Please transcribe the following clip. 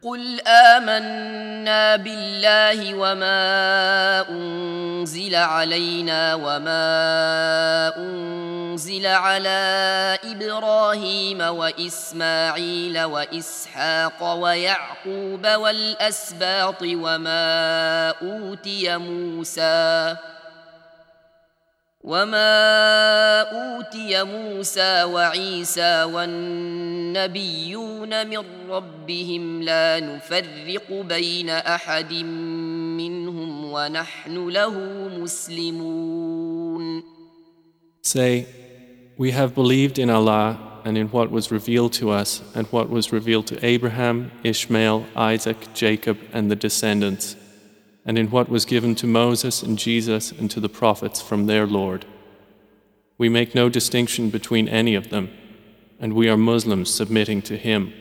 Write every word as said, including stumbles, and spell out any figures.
قل آمنا بالله وما أنزل علينا وما أنزل على إبراهيم وإسماعيل وإسحاق ويعقوب والأسباط وما أوتي موسى وما أوتي موسى وعيسى والنبيون من ربهم لا نفرق بين أحد منهم ونحن له مسلمون. Say, we have believed in Allah and in what was revealed to us and what was revealed to Abraham, Ishmael, Isaac, Jacob and the descendants, and in what was given to Moses and Jesus and to the prophets from their Lord. We make no distinction between any of them, and we are Muslims submitting to Him.